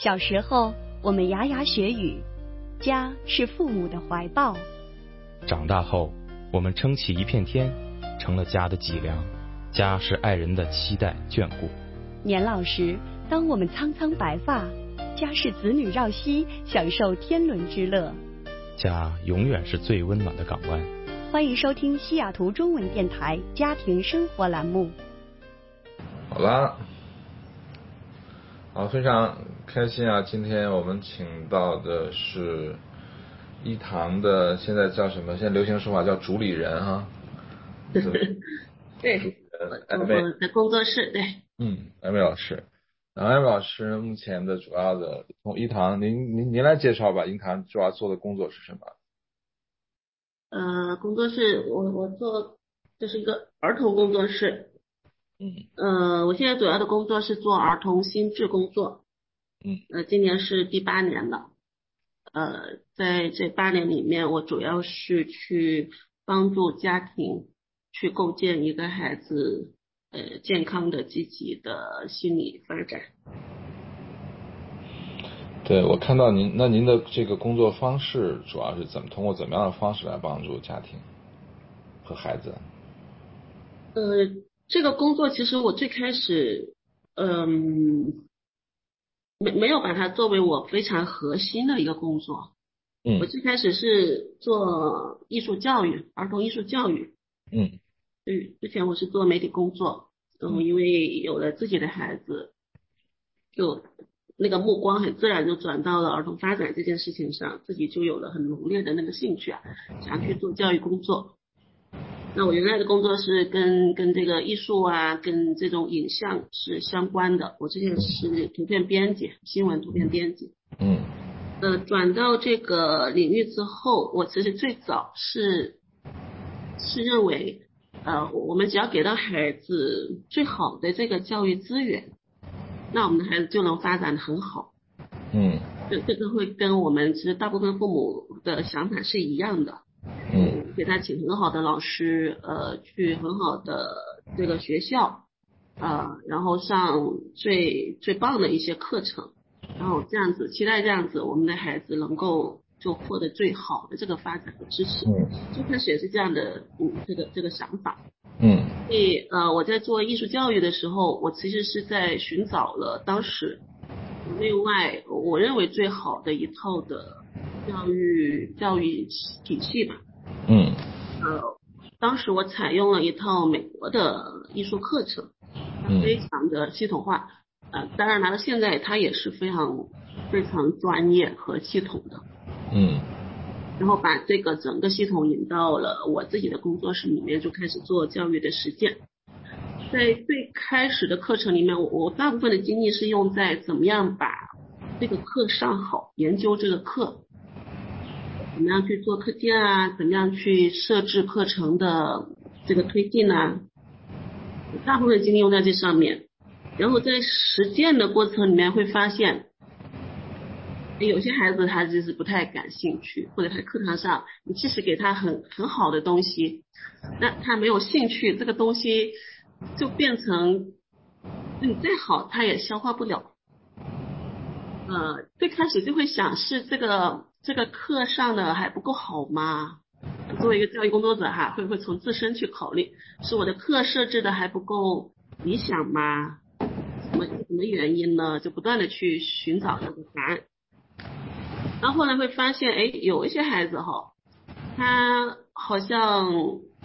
小时候，我们牙牙学语，家是父母的怀抱； 长大后，我们撑起一片天，成了家的脊梁。家是爱人的期待眷顾。 年老时，当我们苍苍白发，家是子女绕膝，享受天伦之乐。 家永远是最温暖的港湾。 欢迎收听西雅图中文电台家庭生活栏目。 好啦，好，非常开心啊！今天我们请到的是一堂的，现在叫什么？现在流行说法叫主理人哈。 对，我的工作室，对。 艾美老师。然后艾美老师目前的主要的从一堂，您来介绍吧。一堂主要做的工作是什么？ 工作室我做，这是一个儿童工作室。我现在主要的工作是做儿童心智工作。今年是第8年了。在这8年里面，我主要是去帮助家庭去构建一个孩子健康的、积极的心理发展。 对，我看到您的这个工作方式主要是通过怎么样的方式来帮助家庭和孩子？ 这个工作其实我最开始没有把它作为我非常核心的一个工作。我最开始是做艺术教育，儿童艺术教育。对，之前我是做媒体工作，因为有了自己的孩子，就那个目光很自然就转到了儿童发展这件事情上，自己就有了很浓烈的那个兴趣想去做教育工作。那我原来的工作是跟这个艺术啊，跟这种影像是相关的。我之前是图片编辑，新闻图片编辑。转到这个领域之后，我其实最早是认为，我们只要给到孩子最好的这个教育资源，那我们的孩子就能发展得很好。这个会跟我们其实大部分父母的想法是一样的。给他请很好的老师，去很好的这个学校，然后上最棒的一些课程，然后这样子期待这样子我们的孩子能够就获得最好的这个发展的支持。最开始也是这样的，这个想法。所以我在做艺术教育的时候，我其实是在寻找了当时内外我认为最好的一套的教育体系吧。当时我采用了一套美国的艺术课程，它非常的系统化。当然来到现在它也是非常非常专业和系统的。然后把这个整个系统引到了我自己的工作室里面，就开始做教育的实践。在最开始的课程里面，我大部分的精力是用在怎么样把这个课上好，研究这个课，怎么样去做课件啊，怎么样去设置课程的这个推进啊，大部分精力用在这上面。然后在实践的过程里面会发现，有些孩子他就是不太感兴趣，或者他课堂上你即使给他很好的东西，那他没有兴趣，这个东西就变成你再好他也消化不了。最开始就会想是这个课上的还不够好吗？作为一个教育工作者会从自身去考虑，是我的课设置的还不够理想吗？什么原因呢？就不断的去寻找这个答案。然后后来会发现，有一些孩子他好像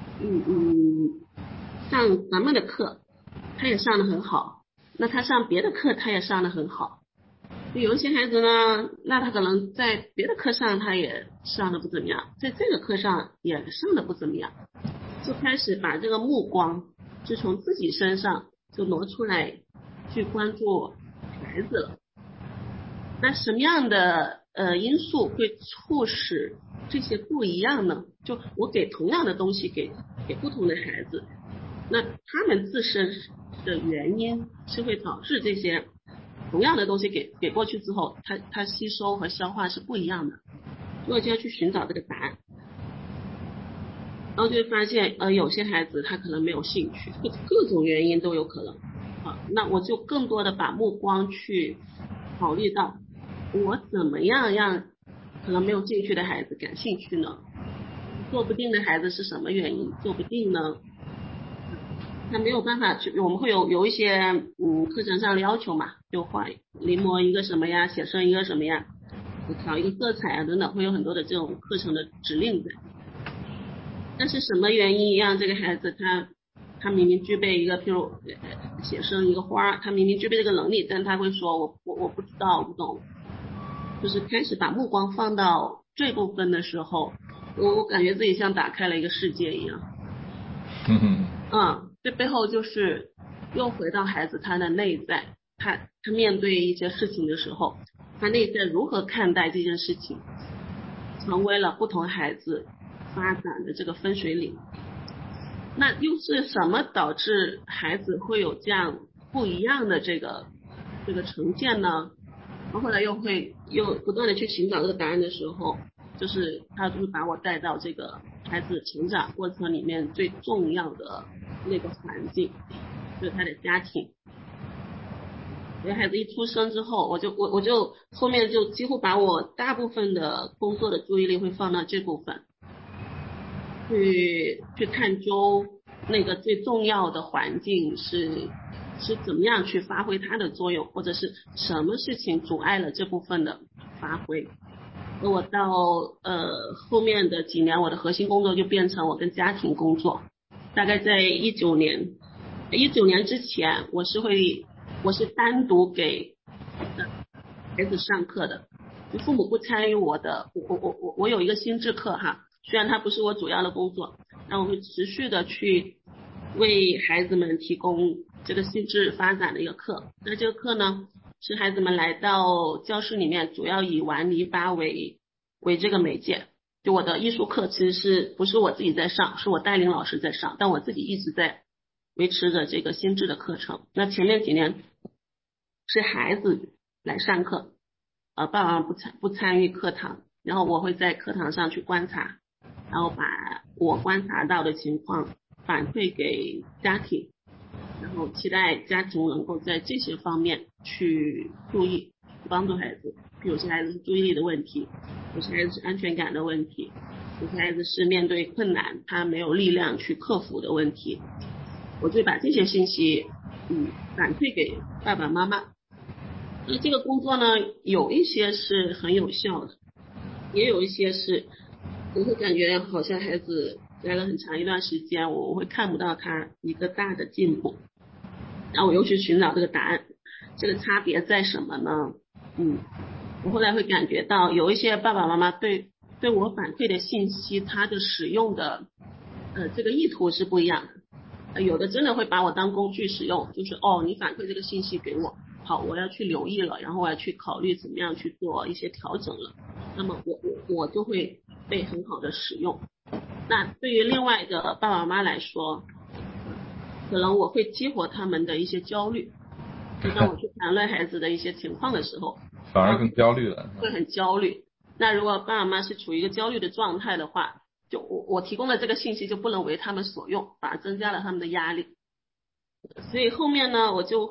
上咱们的课他也上得很好，那他上别的课他也上得很好。有一些孩子呢，那他可能在别的课上他也上得不怎么样，在这个课上也上得不怎么样，就开始把这个目光就从自己身上就挪出来去关注孩子了。那什么样的因素会促使这些不一样呢？就我给同样的东西给不同的孩子，那他们自身的原因是会导致这些同样的东西给过去之后，他吸收和消化是不一样的，所以就要去寻找这个答案。然后就会发现有些孩子他可能没有兴趣，各种原因都有可能。那我就更多的把目光去考虑到我怎么样让可能没有兴趣的孩子感兴趣呢？做不定的孩子是什么原因做不定呢？他没有办法去，我们会有一些课程上的要求嘛，就画临摹一个什么呀，写生一个什么呀，调一个色彩啊等等，会有很多的这种课程的指令在。但是什么原因让这个孩子他明明具备一个，譬如写生一个花，他明明具备这个能力，但他会说我不知道，我不懂。就是开始把目光放到这部分的时候，我感觉自己像打开了一个世界一样。这背后就是又回到孩子他的内在，他面对一些事情的时候，他内在如何看待这件事情，成为了不同孩子发展的这个分水岭。那又是什么导致孩子会有这样不一样的这个呈现呢？后来又不断的去寻找这个答案的时候，就是他就会把我带到这个孩子成长过程里面最重要的那个环境，就是他的家庭。所以孩子一出生之后，我就后面就几乎把我大部分的工作的注意力会放到这部分，去探究那个最重要的环境是怎么样去发挥它的作用，或者是什么事情阻碍了这部分的发挥。那我到后面的几年，我的核心工作就变成我跟家庭工作。大概在19年之前，我是单独给孩子上课的，就父母不参与我的，我有一个心智课哈，虽然它不是我主要的工作，但我会持续的去为孩子们提供这个心智发展的一个课。那这个课呢，是孩子们来到教室里面，主要以玩泥巴为这个媒介。就我的艺术课其实不是我自己在上，是我带领老师在上，但我自己一直在维持着这个心智的课程。那前面几年是孩子来上课，爸爸妈妈不参与课堂，然后我会在课堂上去观察，然后把我观察到的情况反馈给家庭，然后期待家庭能够在这些方面去注意，帮助孩子。有些孩子是注意力的问题，有些孩子是安全感的问题，有些孩子是面对困难他没有力量去克服的问题。我就把这些信息反馈给爸爸妈妈。那这个工作呢，有一些是很有效的，也有一些是我会感觉好像孩子来了很长一段时间，我会看不到他一个大的进步，然后我又去寻找这个答案，这个差别在什么呢？我后来会感觉到有一些爸爸妈妈对我反馈的信息，他的使用的这个意图是不一样的。有的真的会把我当工具使用，就是你反馈这个信息给我，好，我要去留意了，然后我要去考虑怎么样去做一些调整了，那么我就会被很好的使用。那对于另外的爸爸妈妈来说，可能我会激活他们的一些焦虑，就当我去谈论孩子的一些情况的时候， 反而更焦虑了， 会很焦虑。那如果爸爸妈妈是处于一个焦虑的状态的话，就我提供的这个信息就不能为他们所用，反而增加了他们的压力。所以后面呢，我就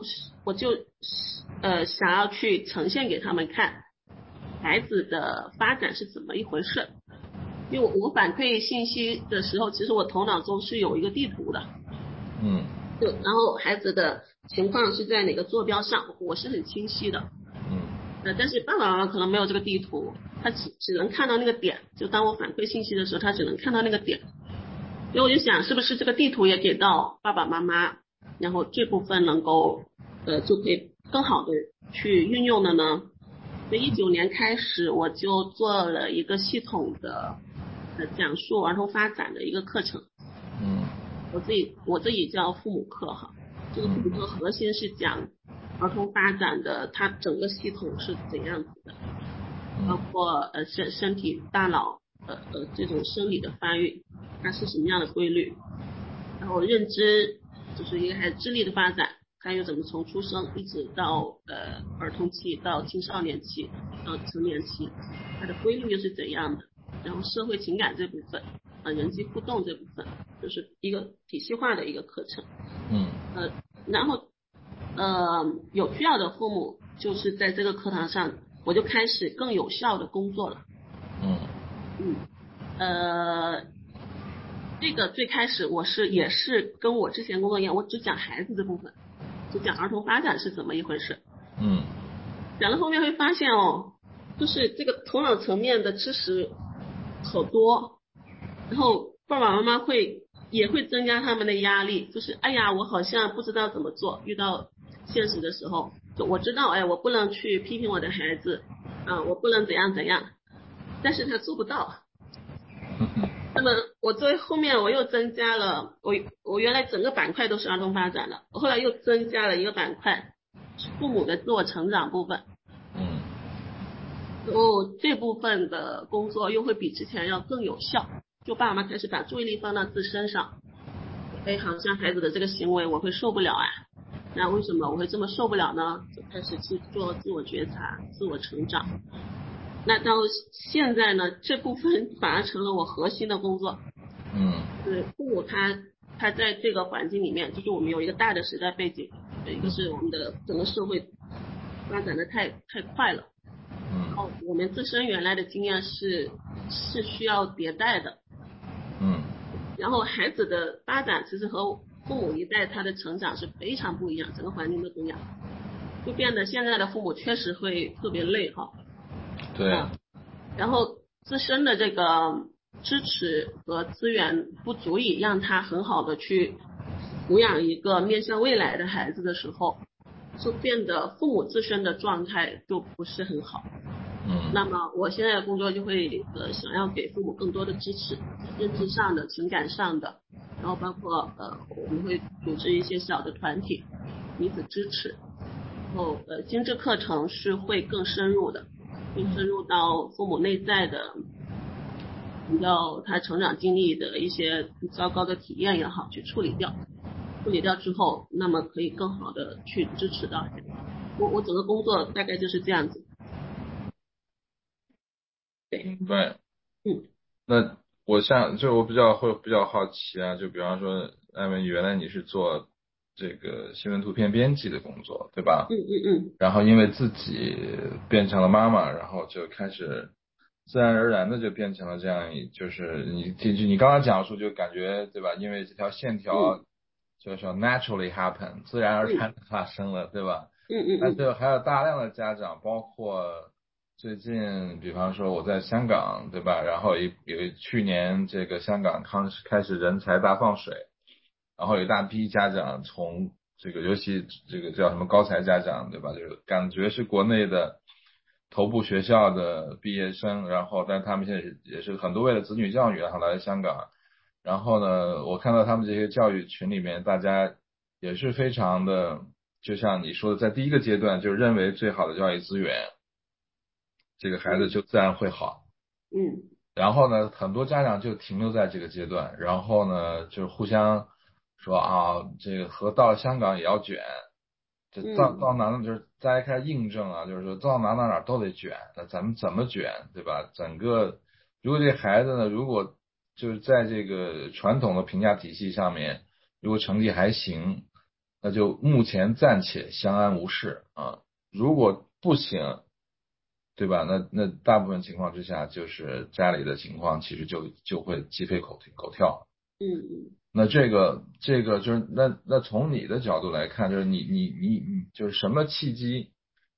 想要去呈现给他们看孩子的发展是怎么一回事。因为我反馈信息的时候，其实我头脑中是有一个地图的，然后孩子的情况是在哪个坐标上，我是很清晰的，但是爸爸妈妈可能没有这个地图，他只能看到那个点，就当我反馈信息的时候，他只能看到那个点。所以我就想，是不是这个地图也给到爸爸妈妈，然后这部分能够就可以更好的去运用的呢？所以19年开始，我就做了一个系统的讲述儿童发展的一个课程。我自己叫父母课哈，这个父母课核心是讲儿童发展的它整个系统是怎样子的，包括身体大脑这种生理的发育它是什么样的规律，然后认知就是一个孩子智力的发展，还有怎么从出生一直到儿童期到青少年期到成年期，它的规律又是怎样的，然后社会情感这部分人际互动这部分，就是一个体系化的一个课程。然后有需要的父母就是在这个课堂上我就开始更有效的工作了。这个最开始也是跟我之前工作一样，我只讲孩子的部分，只讲儿童发展是怎么一回事。讲到后面会发现就是这个头脑层面的知识好多，然后爸爸妈妈也会增加他们的压力，就是哎呀，我好像不知道怎么做，遇到现实的时候，就我知道，我不能去批评我的孩子，我不能怎样怎样，但是他做不到。那么我后面我又增加了，我原来整个板块都是儿童发展的，我后来又增加了一个板块，父母的自我成长部分。然后这部分的工作又会比之前要更有效，就爸妈开始把注意力放到自身上。好像孩子的这个行为我会受不了那为什么我会这么受不了呢？就开始去做自我觉察、自我成长。那到现在呢，这部分反而成了我核心的工作。就是父母他在这个环境里面，就是我们有一个大的时代背景，一个是我们的整个社会发展的太快了。然后我们自身原来的经验是需要迭代的。然后孩子的发展其实和父母一代他的成长是非常不一样，整个环境都不一样，就变得现在的父母确实会特别累对。 然后自身的这个支持和资源不足以让他很好的去抚养一个面向未来的孩子的时候，就变得父母自身的状态就不是很好。那么我现在的工作就会想要给父母更多的支持，认知上的、情感上的，然后包括我们会组织一些小的团体彼此支持，然后心智课程是会更深入的，更深入到父母内在的比较他成长经历的一些糟糕的体验也好去处理掉之后，那么可以更好的去支持到我整个工作大概就是这样子。 明白。那我比较好奇就比方说艾文，原来你是做这个新闻图片编辑的工作，对吧？然后因为自己变成了妈妈，然后就开始自然而然的就变成了这样，就是你刚刚讲述就感觉对吧？因为这条线条就是说 naturally happen 自然而然发生了，对吧？但是还有大量的家长，包括最近比方说我在香港，对吧？然后去年这个香港开始人才大放水，然后有一大批家长从这个，尤其这个叫什么高才家长，对吧？就是感觉是国内的头部学校的毕业生，然后但他们现在也是很多为了子女教育然后来香港，然后呢，我看到他们这些教育群里面，大家也是非常的，就像你说的，在第一个阶段就认为最好的教育资源，这个孩子就自然会好。然后呢，很多家长就停留在这个阶段，然后呢，就互相说这个到了香港也要卷，就到哪就是大家开始印证就是说到哪都得卷，那咱们怎么卷，对吧？如果这孩子呢，如果就是在这个传统的评价体系上面，如果成绩还行，那就目前暂且相安无事如果不行，对吧？那大部分情况之下，就是家里的情况其实就会鸡飞狗跳。那这个就是那从你的角度来看，就是你就是什么契机？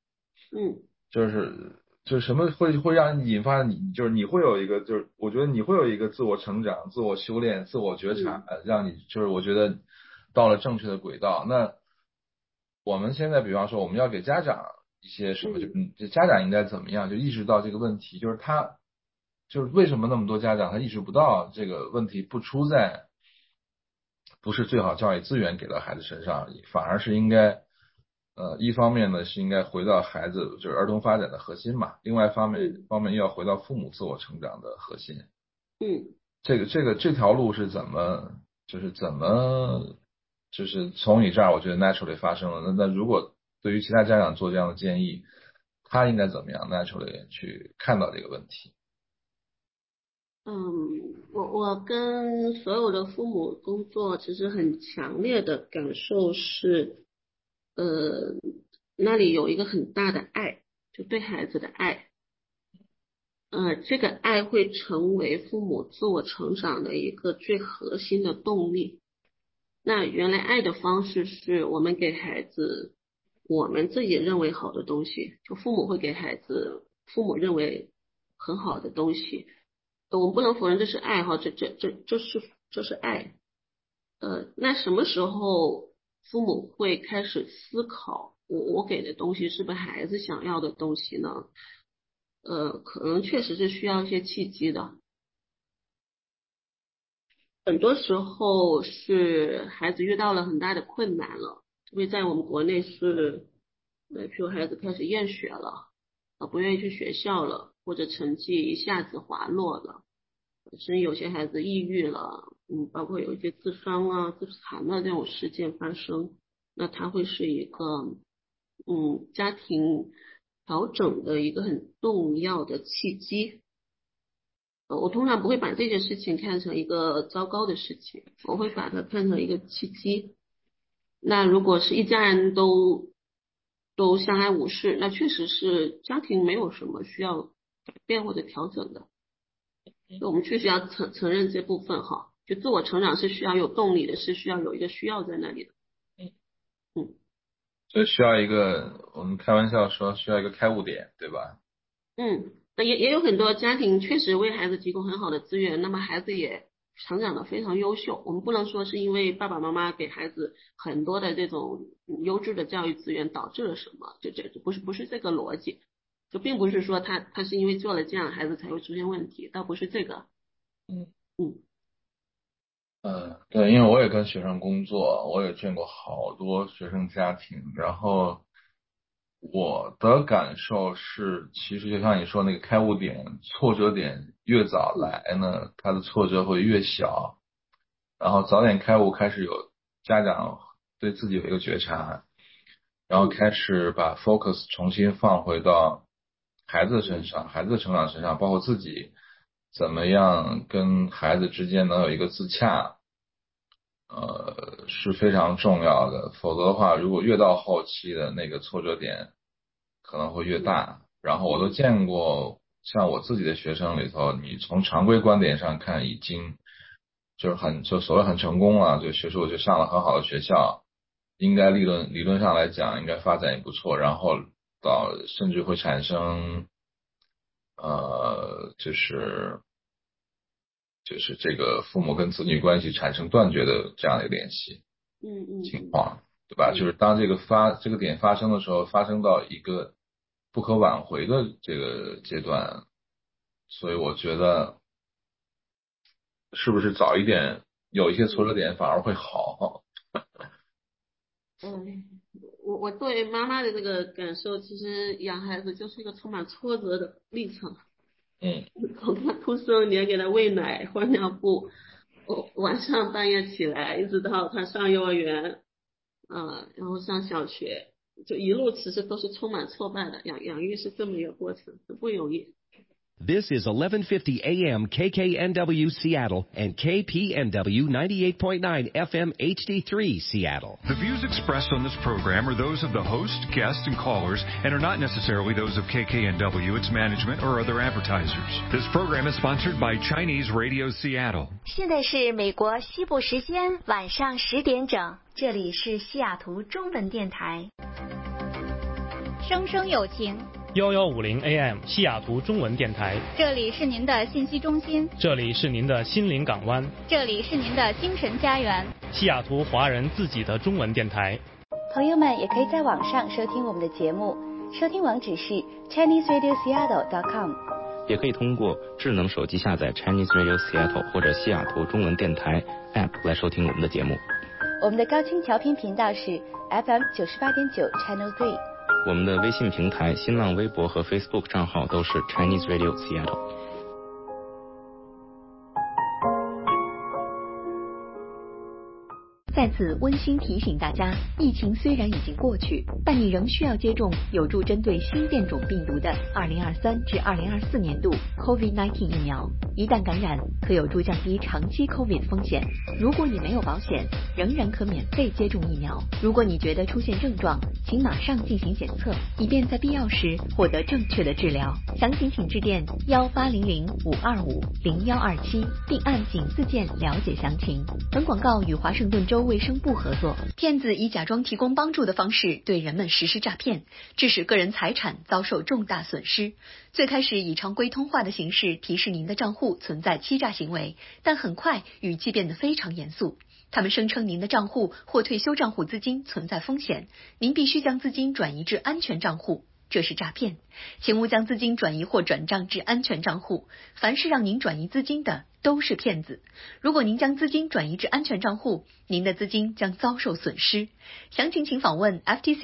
就是什么会让你引发就是你会有一个，就是我觉得你会有一个自我成长、自我修炼、自我觉察，让你就是我觉得到了正确的轨道。那我们现在比方说我们要给家长一些什么，就家长应该怎么样就意识到这个问题，就是为什么那么多家长他意识不到这个问题不是最好教育资源给到孩子身上而已，反而是应该一方面呢是应该回到孩子就是儿童发展的核心嘛，另外一方面又要回到父母自我成长的核心。这条路是怎么就是从你这儿我觉得 naturally 发生了，那如果对于其他家长做这样的建议，他应该怎么样 naturally 去看到这个问题？ 我跟所有的父母工作，其实很强烈的感受是，那里有一个很大的爱，就对孩子的爱。这个爱会成为父母自我成长的一个最核心的动力。那原来爱的方式是我们给孩子我们自己认为好的东西，就父母会给孩子父母认为很好的东西。我们不能否认这是爱哈，这是爱。那什么时候父母会开始思考我给的东西是不是孩子想要的东西呢？可能确实是需要一些契机的。很多时候是孩子遇到了很大的困难了，因为在我们国内是，譬如孩子开始厌学了，不愿意去学校了，或者成绩一下子滑落了，甚至有些孩子抑郁了，包括有一些自伤啊、自残的这种事件发生，那它会是一个，家庭调整的一个很重要的契机。我通常不会把这件事情看成一个糟糕的事情，我会把它看成一个契机。那如果是一家人都相安无事，那确实是家庭没有什么需要改变或者调整的。我们确实要承认这部分哈，就自我成长是需要有动力的，是需要有一个需要在那里的。 就需要一个，我们开玩笑说需要一个开悟点，对吧？ 那也有很多家庭确实为孩子提供很好的资源，那么孩子也成长得非常优秀。我们不能说是因为爸爸妈妈给孩子很多的这种优质的教育资源导致了什么，这不是这个逻辑，就并不是说他是因为做了这样孩子才会出现问题，倒不是这个。 对，因为我也跟学生工作，我也见过好多学生家庭，然后我的感受是，其实就像你说那个开悟点、挫折点越早来呢，他的挫折会越小，然后早点开悟，开始有家长对自己有一个觉察，然后开始把 focus 重新放回到孩子身上，孩子的成长身上，包括自己怎么样跟孩子之间能有一个自洽。是非常重要的，否则的话，如果越到后期的那个挫折点可能会越大。然后我都见过，像我自己的学生里头，你从常规观点上看，已经就所谓很成功了，就学术就上了很好的学校，应该理论上来讲，应该发展也不错，然后甚至会产生就是这个父母跟子女关系产生断绝的这样的一个联系情况，对吧？就是当这个点发生的时候，发生到一个不可挽回的这个阶段，所以我觉得是不是早一点有一些挫折点反而会好？ 我作为妈妈的这个感受，其实养孩子就是一个充满挫折的历程。从他出生，你要给他喂奶、换尿布，晚上半夜起来，一直到他上幼儿园，然后上小学，就一路其实都是充满挫败的。养育是这么一个过程，很不容易。 This is 1150 AM KKNW Seattle and KPNW 98.9 FM HD3 Seattle. The views expressed on this program are those of the host, guests, and callers and are not necessarily those of KKNW, its management, or other advertisers. This program is sponsored by Chinese Radio Seattle. 现在是美国西部时间晚上10点整，这里是西雅图中文电台。 声声有情。 1150 AM 西雅图中文电台， 这里是您的信息中心， 这里是您的心灵港湾， 这里是您的精神家园， 西雅图华人自己的中文电台。 朋友们也可以在网上收听我们的节目，收听网址是 ChineseRadioSeattle.com， 也可以通过智能手机下载 Chinese Radio Seattle 或者西雅图中文电台 App 来收听我们的节目。 我们的高清调频频道是 FM 98.9 Channel 3。 我们的微信平台、新浪微博和 Facebook 账号都是 Chinese Radio Seattle。 在此温馨提醒大家，疫情虽然已经过去，但你仍需要接种有助针对新变种病毒的2023至2024年度 COVID-19 疫苗。 一旦感染，可有助降低长期 COVID 风险。如果你没有保险，仍然可免费接种疫苗。如果你觉得出现症状，请马上进行检测，以便在必要时获得正确的治疗。详情请致电1800-525-0127，并按井字键了解详情。本广告与华盛顿州卫生部合作。骗子以假装提供帮助的方式对人们实施诈骗，致使个人财产遭受重大损失。最开始以常规通话的形式提示您的账户存在欺诈行为，但很快语气变得非常严肃。他们声称您的账户或退休账户资金存在风险，您必须将资金转移至安全账户。这是诈骗，请勿将资金转移或转账至安全账户。凡是让您转移资金的都是骗子。如果您将资金转移至安全账户，您的资金将遭受损失。详情请访问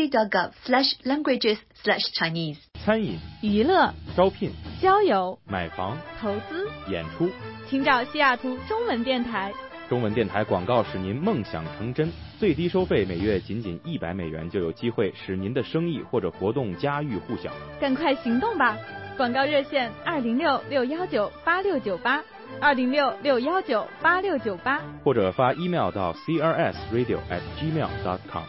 ftc.gov/languages/Chinese。 餐饮、 娱乐、 招聘、 交友、 买房、 投资、 演出， 请找西雅图中文电台。 中文电台广告使您梦想成真，最低收费每月仅$100就有机会使您的生意或者活动家喻户晓。 赶快行动吧！广告热线206-619-8698，206-619-8698， 或者发 email 到 crsradio@gmail.com。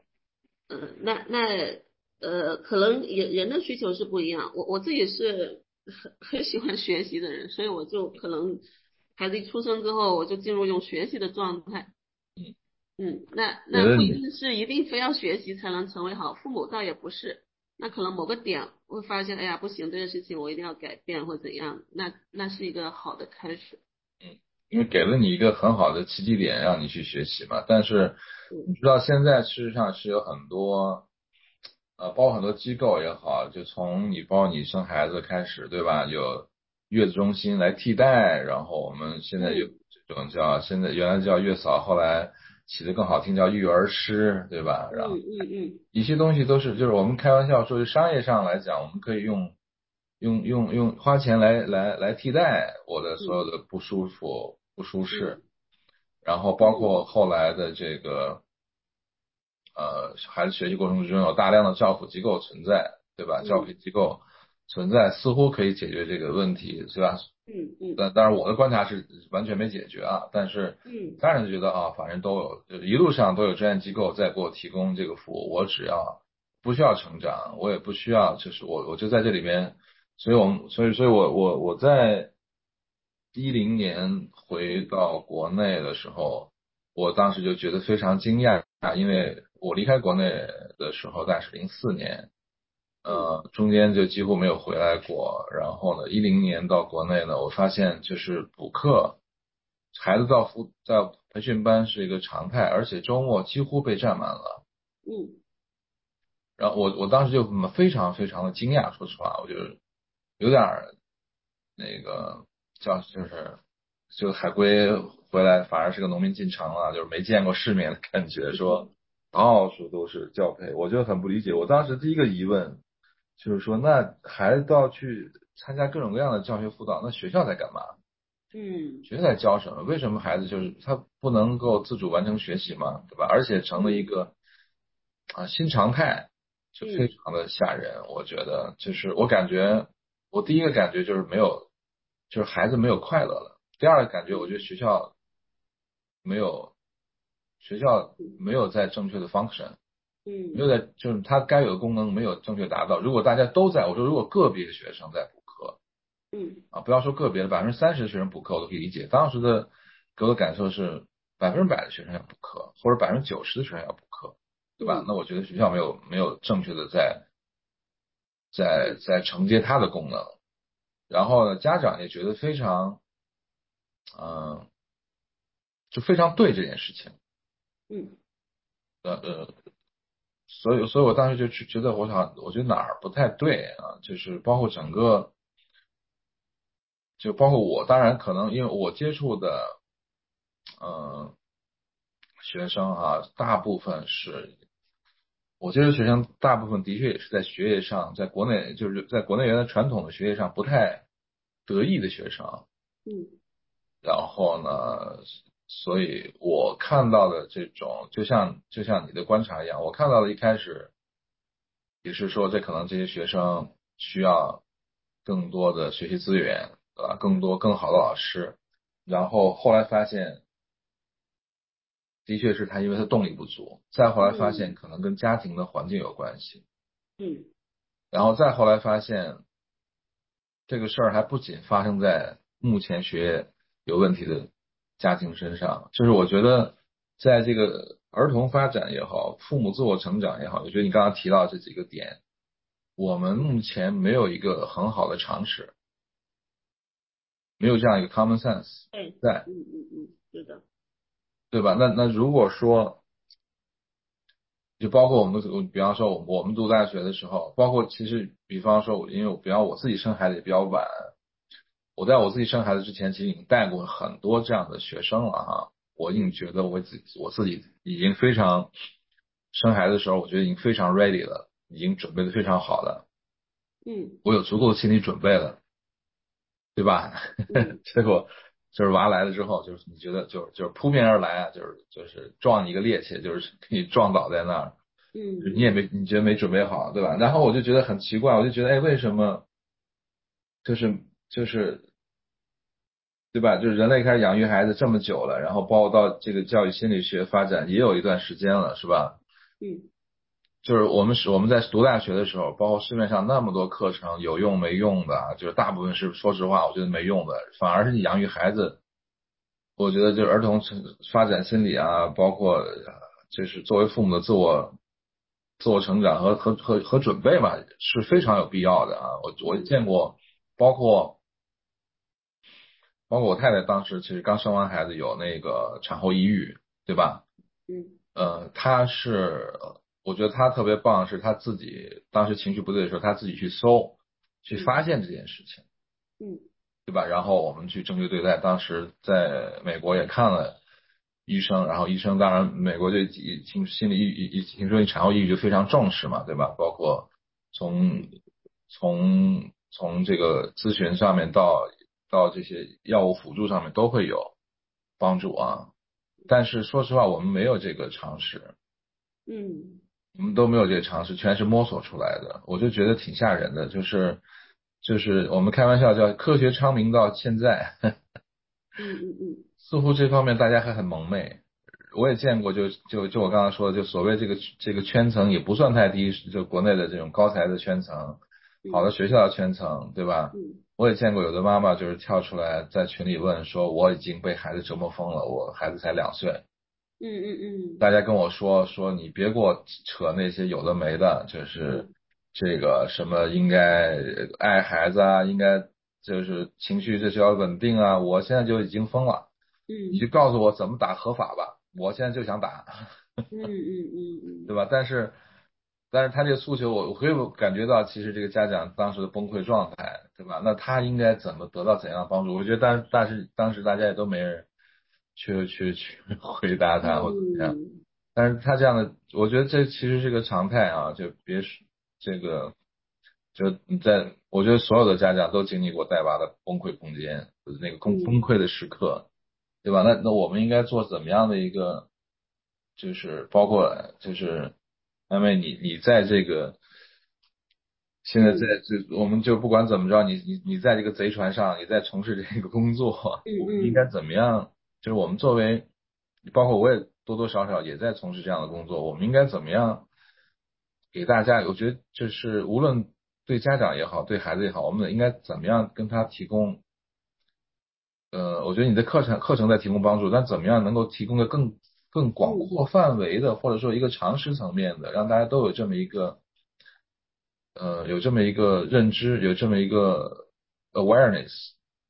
可能人的需求是不一样。我自己是很喜欢学习的人，所以我就可能孩子一出生之后，我就进入一种学习的状态。那不一定是一定非要学习才能成为好父母，倒也不是。那可能某个点会发现，哎呀，不行，这件事情我一定要改变或怎样，那是一个好的开始。 因为给了你一个很好的契机点让你去学习嘛。但是你知道现在事实上是有很多包括很多机构也好，就从包括你生孩子开始，对吧？有月子中心来替代，然后我们现在有这种现在原来叫月嫂，后来起得更好听叫育儿师，对吧？然后一些东西都是就是我们开玩笑说，就商业上来讲，我们可以用花钱来替代我的所有的不舒服不舒适，然后包括后来的这个孩子学习过程中有大量的教辅机构存在，对吧？教辅机构存在似乎可以解决这个问题，对吧？当然我的观察是完全没解决啊，但是家人觉得啊，反正都有，就是一路上都有专业机构在给我提供这个服务，我只要不需要成长，我也不需要，就是我就在这里边，所以我在2010年回到国内的时候，我当时就觉得非常惊讶，因为我离开国内的时候大概是2004年，中间就几乎没有回来过。然后呢，2010年到国内呢，我发现就是补课，孩子在培训班是一个常态，而且周末几乎被占满了。然后我当时就非常非常的惊讶，说实话，我就有点那个就海归回来反而是个农民进城了，就是没见过世面的感觉，说到处都是教培，我就很不理解。我当时第一个疑问就是说，那孩子都要去参加各种各样的教学辅导，那学校在干嘛？学校在教什么？为什么孩子就是他不能够自主完成学习嘛，对吧？而且成了一个新常态，就非常的吓人。我觉得就是我第一个感觉就是就是孩子没有快乐了。第二个感觉，我觉得学校没有在正确的 function，没有在就是它该有的功能没有正确达到。如果大家都在，我说如果个别学生在补课，不要说个别的30%的学生补课我都可以理解。当时的给我的感受是100%的学生要补课，或者90%的学生要补课，对吧？那我觉得学校没有正确的在承接它的功能。然后呢，家长也觉得非常就非常对这件事情。所以我当时就觉得我觉得哪儿不太对啊，就是包括包括我，当然可能因为我接触的学生大部分的确也是在学业上，在国内原来传统的学业上不太得意的学生。然后呢，所以我看到的这种就像你的观察一样，我看到的一开始也是说这可能这些学生需要更多的学习资源， 更多更好的老师，然后后来发现的确是他因为他动力不足，再后来发现可能跟家庭的环境有关系，然后再后来发现这个事儿还不仅发生在目前学业有问题的家庭身上，就是我觉得在这个儿童发展也好，父母自我成长也好，我觉得你刚刚提到这几个点，我们目前没有一个很好的常识，没有这样一个 common sense 在， 是的， 对吧？那如果说就包括比方说我们读大学的时候，包括其实比方说，因为比方我自己生孩子也比较晚，我在我自己生孩子之前，其实已经带过很多这样的学生了哈。我已经觉得我自己已经非常生孩子的时候，我觉得已经非常 ready 了，已经准备的非常好了。我有足够的心理准备了，对吧？结果就是娃来了之后，就是你觉得就是扑面而来啊，就是撞你一个趔趄，就是给你撞倒在那儿。你觉得没准备好，对吧？然后我就觉得很奇怪，我就觉得哎，为什么就是对吧？就是人类开始养育孩子这么久了，然后包括到这个教育心理学发展也有一段时间了，是吧？就是我们在读大学的时候，包括市面上那么多课程，有用没用的，就是大部分是说实话，我觉得没用的，反而是你养育孩子，我觉得就是儿童发展心理啊，包括就是作为父母的自我成长和准备吧，是非常有必要的啊。我见过，包括我太太当时其实刚生完孩子有那个产后抑郁，对吧？她我觉得她特别棒，是她自己当时情绪不对的时候，她自己去搜，去发现这件事情，对吧？然后我们去正确对待。当时在美国也看了医生，然后医生当然美国对心理一听说你产后抑郁就非常重视嘛，对吧？包括从这个咨询上面到这些药物辅助上面都会有帮助啊。但是说实话，我们没有这个常识，我们都没有这个常识，全是摸索出来的。我就觉得挺吓人的，就是我们开玩笑叫科学昌明到现在，似乎这方面大家还很蒙昧。我也见过就我刚刚说的，就所谓这个圈层也不算太低，就国内的这种高才的圈层，好的学校的圈层，对吧？我也见过有的妈妈就是跳出来在群里问说，我已经被孩子折磨疯了，我孩子才2岁。大家跟我说你别给我扯那些有的没的，就是这个什么应该爱孩子啊，应该就是情绪这是要稳定啊，我现在就已经疯了。你就告诉我怎么打合法吧，我现在就想打。对吧？但是他这个诉求，我会感觉到其实这个家长当时的崩溃状态，对吧？那他应该怎么得到怎样的帮助？我觉得当时大家也都没人去回答他或怎么样。但是他这样的，我觉得这其实是个常态啊，就别说这个，就我觉得所有的家长都经历过带娃的崩溃空间，那个崩溃的时刻，对吧？那我们应该做怎么样的一个，就是包括就是因为你在这个现在我们就不管怎么着，你在这个贼船上，你在从事这个工作，我们应该怎么样？就是我们作为，包括我也多多少少也在从事这样的工作，我们应该怎么样给大家？我觉得就是无论对家长也好，对孩子也好，我们应该怎么样跟他提供？我觉得你的课程在提供帮助，但怎么样能够提供的更广阔范围的，或者说一个常识层面的，让大家都有这么一个有这么一个认知，有这么一个 awareness。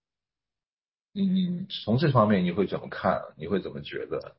你从这方面你会怎么看？你会怎么觉得？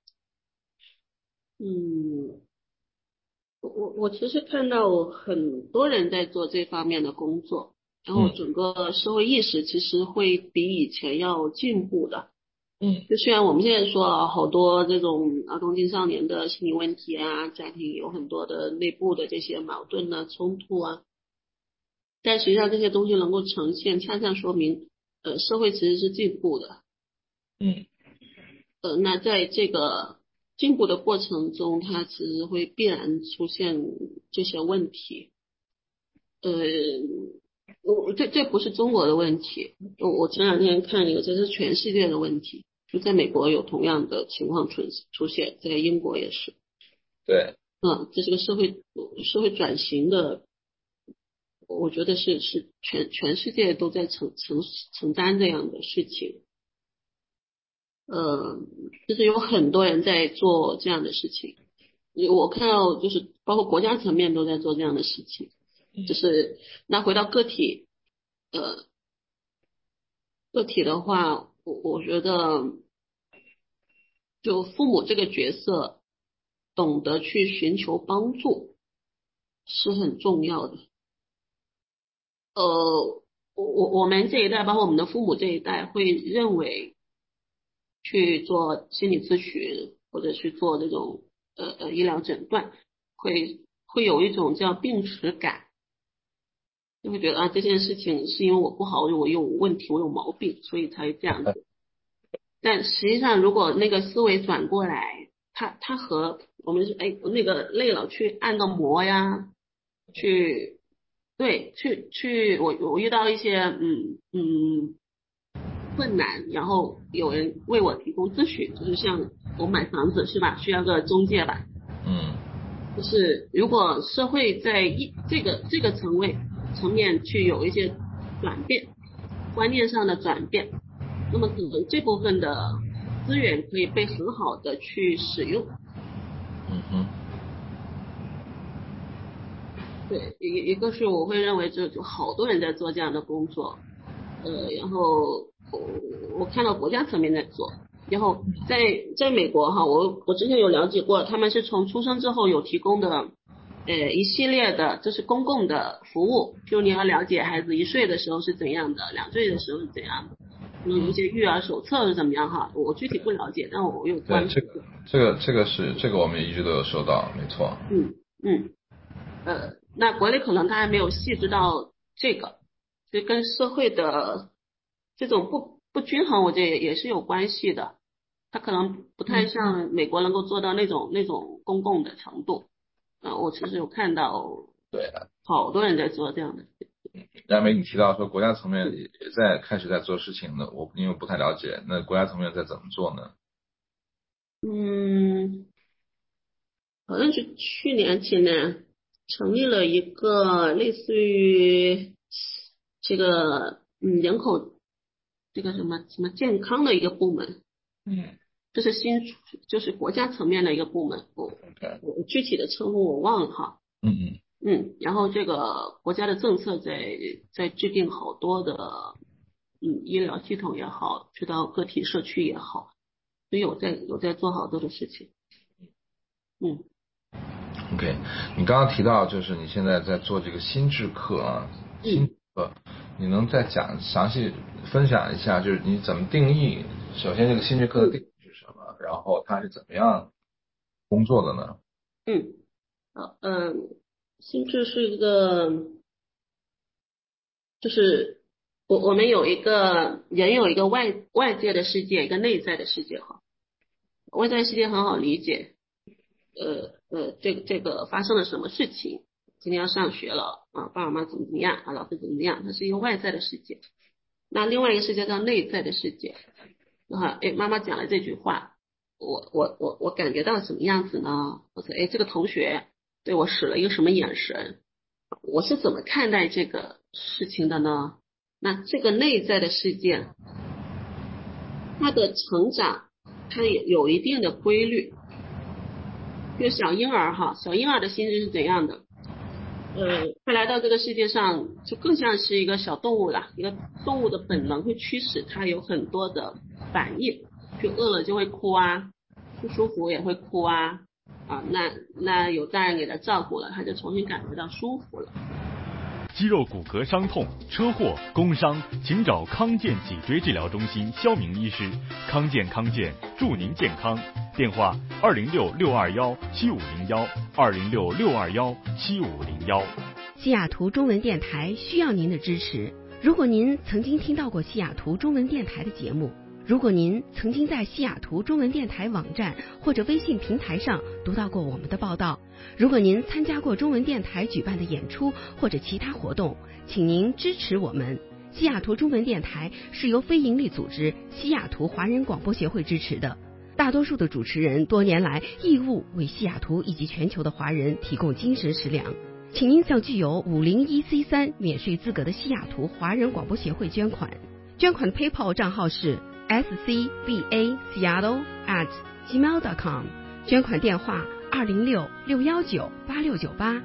我其实看到很多人在做这方面的工作，然后整个社会意识其实会比以前要进步的。就虽然我们现在说了好多这种儿童青少年的心理问题啊，家庭有很多的内部的这些矛盾啊、冲突啊，但实际上这些东西能够呈现，恰恰说明社会其实是进步的。那在这个进步的过程中，它其实会必然出现这些问题。 这不是中国的问题，我前2天看一个，这是全世界的问题，就在美国有同样的情况出现，在英国也是。 对。 这是个社会转型的，我觉得是全世界都在承担这样的事情。就是有很多人在做这样的事情，我看到就是包括国家层面都在做这样的事情。就是那回到个体，个体的话，我觉得就父母这个角色懂得去寻求帮助是很重要的。我们这一代，包括我们的父母这一代，会认为去做心理咨询或者去做这种医疗诊断，会有一种叫病耻感，就会觉得这件事情是因为我不好，我有问题，我有毛病，所以才这样子。但实际上，如果那个思维转过来，他和我们那个累了去按个摩呀，去我遇到一些困难，然后有人为我提供咨询，就是像我买房子是吧，需要个中介吧，就是如果社会在这个层面去有一些转变，观念上的转变，那么可能这部分的资源可以被很好的去使用。对，一个是我会认为就好多人在做这样的工作，然后我看到国家层面在做，然后在美国哈，我之前有了解过，他们是从出生之后有提供的一系列的，这是公共的服务，就你要了解孩子1岁的时候是怎样的，2岁的时候是怎样的，有一些育儿手册是怎么样哈，我具体不了解，但我有关注。 这个我们也一直都有收到，没错。 那国内可能他还没有细致到这个，就跟社会的这种不均衡，我觉得也是有关系的。他可能不太像美国能够做到那种公共的程度。我其实有看到， 对， 好多人在做这样的。 亚梅，你提到说国家层面也开始在做事情呢，因为我不太了解，那国家层面在怎么做呢？ 好像是去年前年成立了一个类似于这个人口这个什么健康的一个部门，这是就是国家层面的一个部门，我具体的称呼我忘了哈。然后这个国家的政策在制定好多的医疗系统也好，去到个体社区也好，所以有在做好多的事情。 OK， 你刚刚提到就是你现在在做这个心智课啊，心智课，你能再详细分享一下，就是你怎么定义？首先这个心智课的定义是什么？然后它是怎么样工作的呢？ 心智是一个，就是我们有一个人有一个外界的世界，一个内在的世界哈。外在世界很好理解，这个发生了什么事情，今天要上学了啊，爸爸妈妈怎么样啊，老师怎么样，它是一个外在的世界。那另外一个世界叫内在的世界，妈妈讲了这句话，我感觉到什么样子呢？或者这个同学对我使了一个什么眼神，我是怎么看待这个事情的呢？那这个内在的世界，它的成长它也有一定的规律。就小婴儿的心智是怎样的？他来到这个世界上就更像是一个小动物了，一个动物的本能会驱使他有很多的反应，就饿了就会哭啊，不舒服也会哭啊，那有大人给他照顾了，他就重新感觉到舒服了。 肌肉骨骼伤痛、车祸、工伤，请找康健脊椎治疗中心肖明医师。康健祝您健康。电话206-621-7501，206-621-7501。 西雅图中文电台需要您的支持。如果您曾经听到过西雅图中文电台的节目， 如果您曾经在西雅图中文电台网站或者微信平台上读到过我们的报道，如果您参加过中文电台举办的演出或者其他活动，请您支持我们。西雅图中文电台是由非营利组织西雅图华人广播协会支持的，大多数的主持人多年来义务为西雅图以及全球的华人提供精神食粮。请您向具有501C3免税资格的西雅图华人广播协会捐款。捐款的 PayPal 账号是scbaseattle@gmail.com， 捐款电话206-619-8698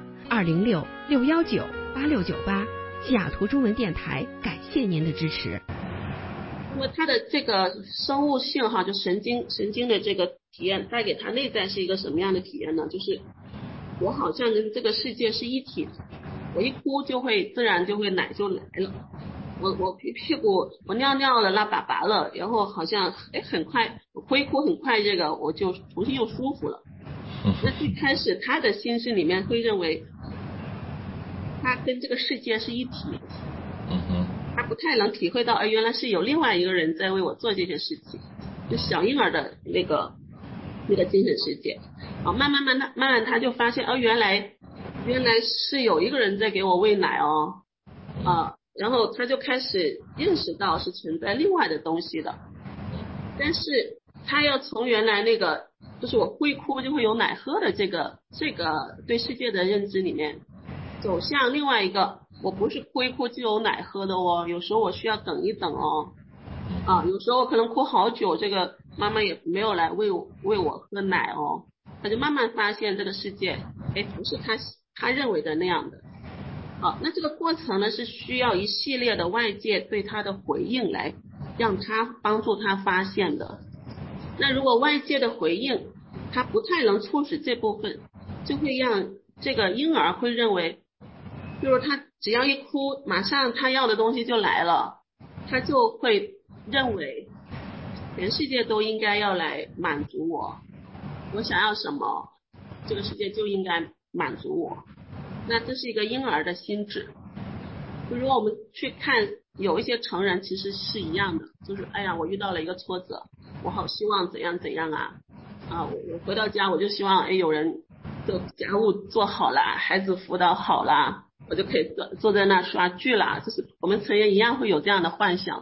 206-619-8698。西雅图中文电台感谢您的支持。 因为它的这个生物性哈，就神经的这个体验带给他内在是一个什么样的体验呢？就是我好像跟这个世界是一体，我一哭就会自然就会奶就来了，我屁股我尿尿了拉粑粑了，然后好像很快我哭一哭很快这个我就重新又舒服了。那最开始他的心思里面会认为他跟这个世界是一体，他不太能体会到原来是有另外一个人在为我做这些事情，就小婴儿的那个精神世界。慢慢他就发现原来是有一个人在给我喂奶然后他就开始认识到是存在另外的东西的，但是他要从原来那个就是我哭一哭就会有奶喝的这个对世界的认知里面，走向另外一个我不是哭一哭就有奶喝的有时候我需要等一等有时候我可能哭好久，这个妈妈也没有来喂我喝奶他就慢慢发现这个世界不是他认为的那样的。那这个过程呢是需要一系列的外界对他的回应来让他帮助他发现的。那如果外界的回应他不太能促使这部分，就会让这个婴儿会认为，就是他只要一哭马上他要的东西就来了，他就会认为全世界都应该要来满足我想要什么这个世界就应该满足我。那这是一个婴儿的心智。如果我们去看有一些成人其实是一样的，就是我遇到了一个挫折，我好希望怎样我回到家我就希望有人就家务做好了，孩子辅导好了，我就可以坐在那刷剧了，就是我们成人一样会有这样的幻想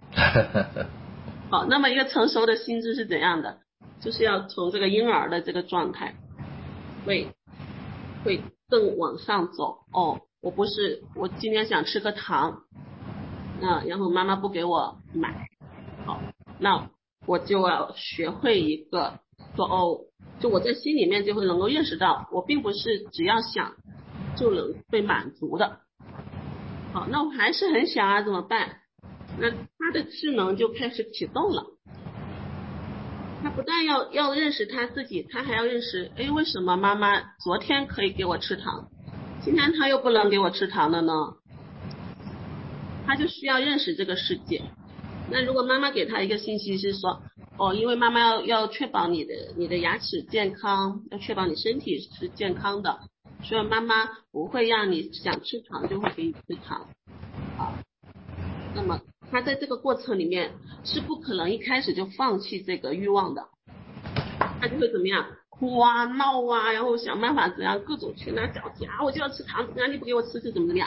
好，那么一个成熟的心智是怎样的？就是要从这个婴儿的这个状态会更往上走我今天想吃个糖然后妈妈不给我买，好，那我就要学会一个说就我在心里面就会能够认识到我并不是只要想就能被满足的。好，那我还是很想怎么办？那他的智能就开始启动了，他不但要认识他自己，他还要认识为什么妈妈昨天可以给我吃糖，今天他又不能给我吃糖了呢？他就需要认识这个世界。那如果妈妈给他一个信息是说因为妈妈要确保你的牙齿健康，要确保你身体是健康的，所以妈妈不会让你想吃糖就会给你吃糖那么他在这个过程里面是不可能一开始就放弃这个欲望的，他就会怎么样哭闹然后想办法怎样各种拳打脚踢我就要吃糖，怎么样你不给我吃就怎么样。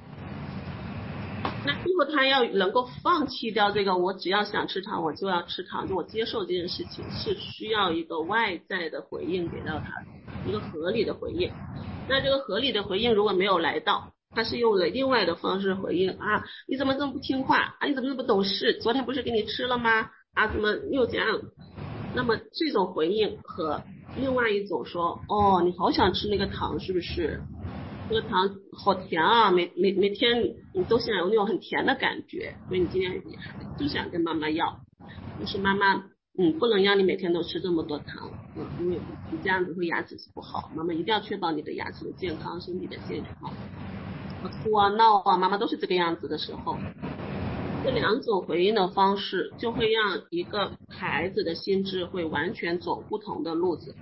那最后他要能够放弃掉这个我只要想吃糖我就要吃糖，就我接受这件事情是需要一个外在的回应给到他，一个合理的回应。那这个合理的回应如果没有来到，他是用了另外的方式回应你怎么这么不听话你怎么这么不懂事，昨天不是给你吃了吗怎么又这样。那么这种回应和另外一种说你好想吃那个糖是不是，这个糖好甜每天你都想有那种很甜的感觉，所以你今天就想跟妈妈要，就是妈妈不能让你每天都吃这么多糖因为你这样子会牙齿是不好，妈妈一定要确保你的牙齿的健康，身体的健康。哭闹妈妈都是这个样子的时候，这两种回应的方式就会让一个孩子的心智会完全走不同的路子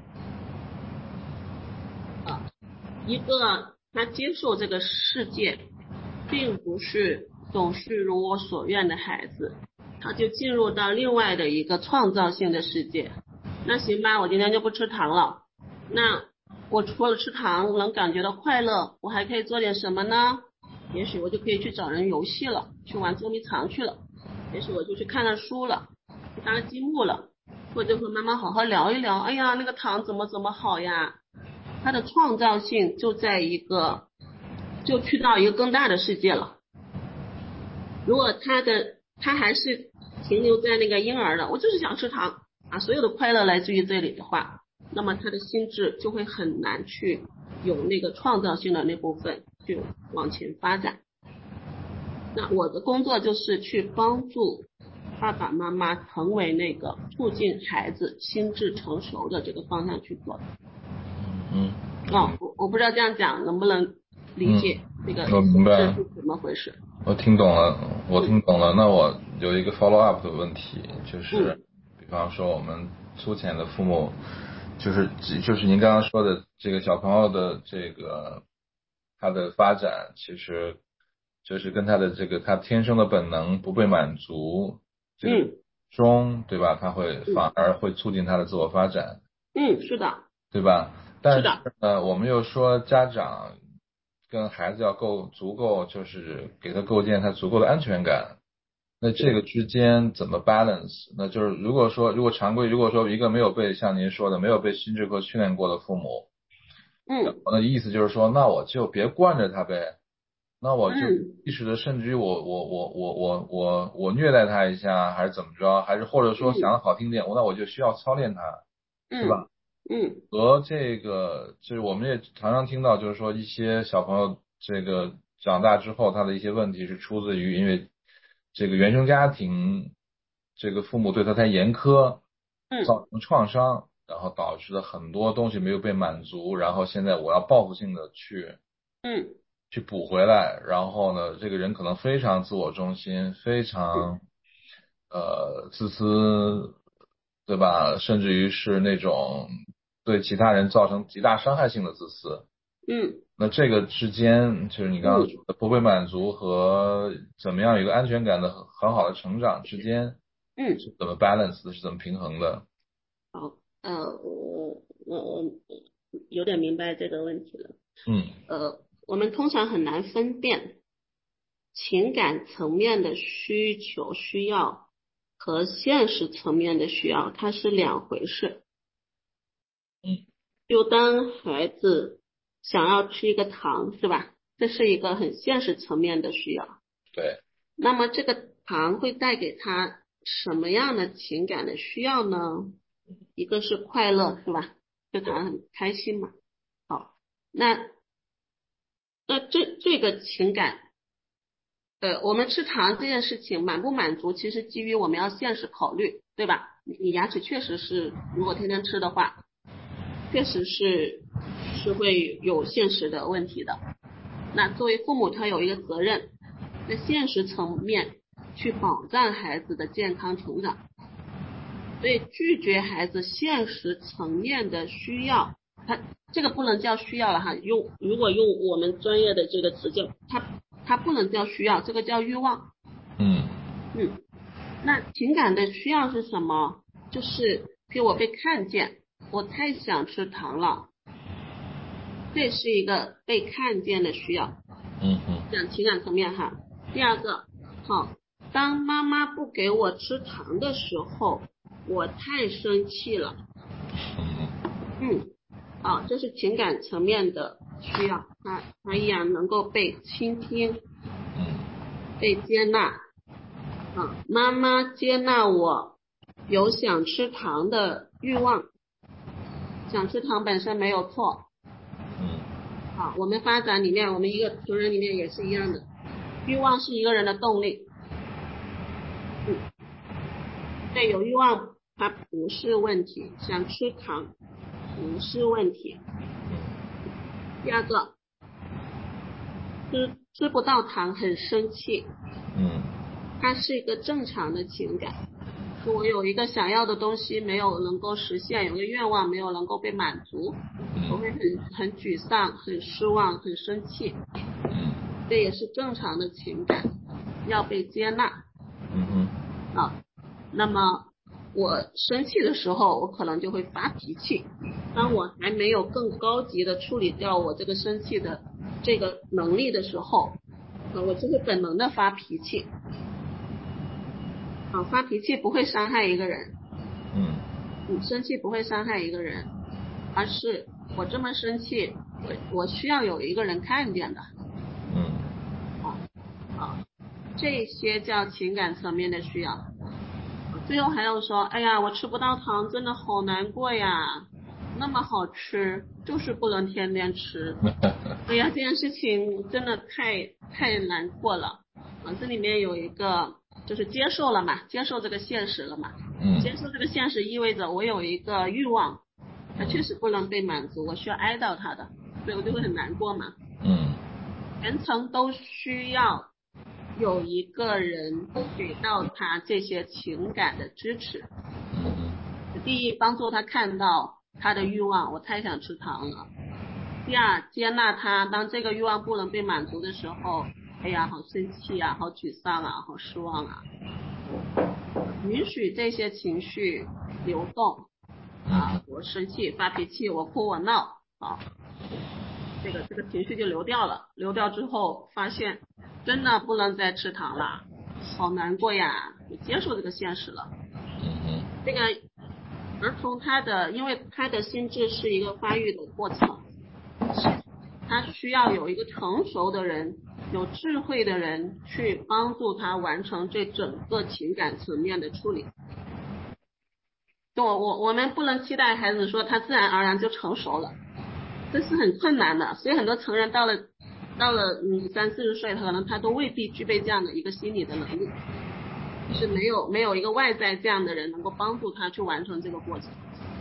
一个他接受这个世界并不是总是如我所愿的孩子， 他就进入到另外的一个创造性的世界。那行吧，我今天就不吃糖了。那我除了吃糖能感觉到快乐，我还可以做点什么呢？也许我就可以去找人游戏了，去玩捉迷藏去了，也许我就去看看书了，去搭积木了，或者和妈妈好好聊一聊，哎呀那个糖怎么好呀。他的创造性就去到一个更大的世界了。如果他还是停留在那个婴儿的，我就是想吃糖啊，所有的快乐来自于这里的话，那么他的心智就会很难去有那个创造性的那部分去往前发展。那我的工作就是去帮助爸爸妈妈成为那个促进孩子心智成熟的这个方向去做。我不知道这样讲能不能理解这个这是怎么回事。 我听懂了。那我有一个 follow up 的问题，就是比方说我们粗浅的父母，就是您刚刚说的这个小朋友的这个他的发展，其实就是跟他的这个他天生的本能不被满足这个对吧？他会反而会促进他的自我发展。 是的， 对吧？但是呢，我们又说家长跟孩子要足够，就是给他构建他足够的安全感。那这个之间怎么 balance？ 那就是如果说一个没有被像您说的没有被心智科训练过的父母，我的意思就是说，那我就别惯着他呗。那我就意识的，甚至于我虐待他一下，还是怎么着，还是或者说想的好听点，那我就需要操练他，是吧？和这个就是我们也常常听到，就是说一些小朋友这个长大之后，他的一些问题是出自于因为这个原生家庭这个父母对他太严苛，造成创伤，然后导致的很多东西没有被满足，然后现在我要报复性的去补回来，然后呢，这个人可能非常自我中心，非常自私，对吧？甚至于是那种对其他人造成极大伤害性的自私。那这个之间，就是你刚刚说的不被满足和怎么样有一个安全感的很好的成长之间，是怎么 balance 的，是怎么平衡的？ 好，我有点明白这个问题了。我们通常很难分辨情感层面的需求需要和现实层面的需要，它是两回事。就当孩子想要吃一个糖，是吧？这是一个很现实层面的需要。 对。 那么这个糖会带给他什么样的情感的需要呢？一个是快乐，是吧？就他很开心嘛。好，那这个情感，我们吃糖这件事情满不满足，其实基于我们要现实考虑，对吧？你牙齿确实是，如果天天吃的话，确实是会有现实的问题的。那作为父母，他有一个责任，在现实层面去保障孩子的健康成长。所以拒绝孩子现实层面的需要，他这个不能叫需要了哈，如果用我们专业的这个词叫它不能叫需要，这个叫欲望。那情感的需要是什么？就是比如我被看见，我太想吃糖了，这是一个被看见的需要。讲情感层面哈。第二个，好，当妈妈不给我吃糖的时候，我太生气了。这是情感层面的需要，它依然能够被倾听，被接纳。妈妈接纳我有想吃糖的欲望，想吃糖本身没有错。我们发展里面，我们一个成人里面也是一样的，欲望是一个人的动力。对，有欲望它不是问题，想吃糖不是问题。第二个，吃不到糖很生气，它是一个正常的情感。我有一个想要的东西没有能够实现，有个愿望没有能够被满足，我会很沮丧，很失望，很生气。这也是正常的情感，要被接纳。 那么我生气的时候，我可能就会发脾气。当我还没有更高级的处理掉我这个生气的这个能力的时候，我就会本能的发脾气。发脾气不会伤害一个人。生气不会伤害一个人，而是我这么生气，我需要有一个人看见的。这些叫情感层面的需要。最后还要说，哎呀，我吃不到糖，真的好难过呀，那么好吃，就是不能天天吃。哎呀，这件事情真的太难过了。这里面有一个就是接受了嘛，接受这个现实了嘛。接受这个现实意味着我有一个欲望，它确实不能被满足，我需要哀悼它的，所以我就会很难过嘛。全程都需要有一个人给到他这些情感的支持。第一，帮助他看到他的欲望，我太想吃糖了。第二，接纳他，当这个欲望不能被满足的时候，哎呀，好生气啊，好沮丧啊，好失望啊。允许这些情绪流动。我生气发脾气，我哭我闹，这个情绪就流掉了。流掉之后发现真的不能再吃糖了，好难过呀，就接受这个现实了。这个儿童因为他的心智是一个发育的过程，他需要有一个成熟的人，有智慧的人去帮助他完成这整个情感层面的处理。就我们不能期待孩子说他自然而然就成熟了，这是很困难的。所以很多成人到了30-40岁，可能他都未必具备这样的一个心理的能力，是没有一个外在这样的人能够帮助他去完成这个过程。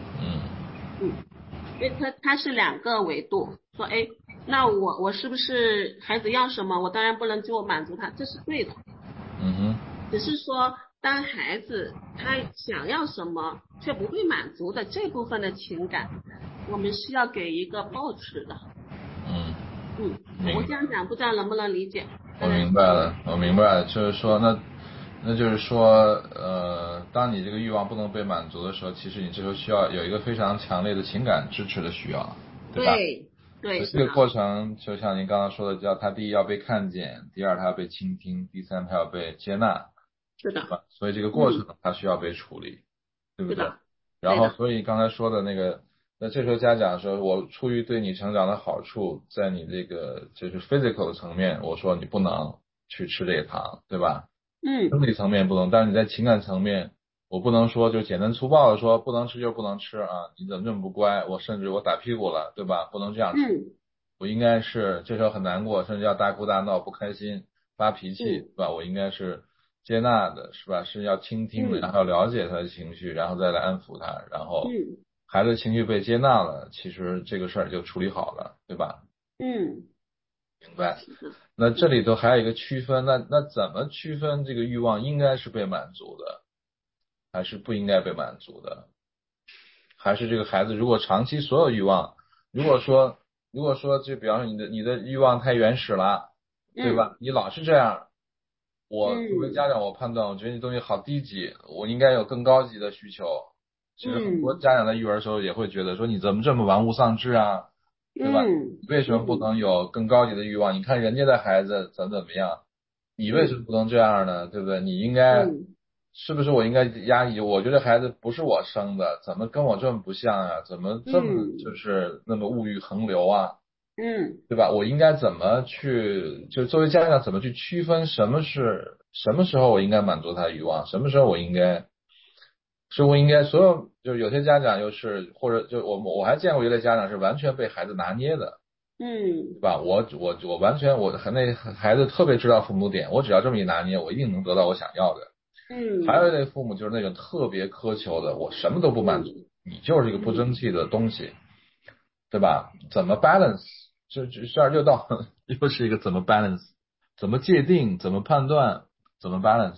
因为它是两个维度，说那我是不是孩子要什么，我当然不能就满足他，这是对的。只是说当孩子他想要什么却不被满足的这部分的情感，我们是要给一个保持的。我这样讲不知道能不能理解。 我明白了，就是说那就是说当你这个欲望不能被满足的时候，其实你这时候需要有一个非常强烈的情感支持的需要，对吧？ 对， 这个过程就像您刚刚说的，叫他第一要被看见，第二他要被倾听，第三他要被接纳， 是的， 所以这个过程它需要被处理，对不对？然后所以刚才说的那这时候家长说，我出于对你成长的好处，在你这个就是 physical 的层面，我说你不能去吃这个糖，对吧？生理层面不能，但是你在情感层面，我不能说就简单粗暴的说不能吃就不能吃啊，你怎么这么不乖，我甚至我打屁股了，对吧？不能这样吃。我应该是这时候很难过，甚至要大哭大闹，不开心，发脾气，对吧？我应该是接纳的，是吧？是要倾听的，然后要了解他的情绪，然后再来安抚他，然后孩子情绪被接纳了，其实这个事儿就处理好了，对吧？明白。那这里头还有一个区分，那怎么区分这个欲望应该是被满足的，还是不应该被满足的？还是这个孩子如果长期所有欲望，如果说就比方说你的欲望太原始了，对吧？你老是这样，我作为家长我判断，我觉得你东西好低级，我应该有更高级的需求。其实很多家长在育儿的时候也会觉得说你怎么这么玩物丧志啊，对吧？你为什么不能有更高级的欲望？你看人家的孩子怎么样，你为什么不能这样呢？对不对？你应该是不是我应该压抑？我觉得孩子不是我生的，怎么跟我这么不像啊？怎么这么就是那么物欲横流啊？对吧？我应该怎么去就作为家长怎么去区分什么时候我应该满足他的欲望，什么时候我应该所有就是有些家长又是或者就我还见过一类家长是完全被孩子拿捏的，对吧？我完全那孩子特别知道父母点，我只要这么一拿捏，我一定能得到我想要的。还有一类父母就是那种特别苛求的，我什么都不满足，你就是一个不争气的东西，对吧？怎么 balance？ 这又到又是一个怎么 balance？ 怎么界定？怎么判断？怎么 balance？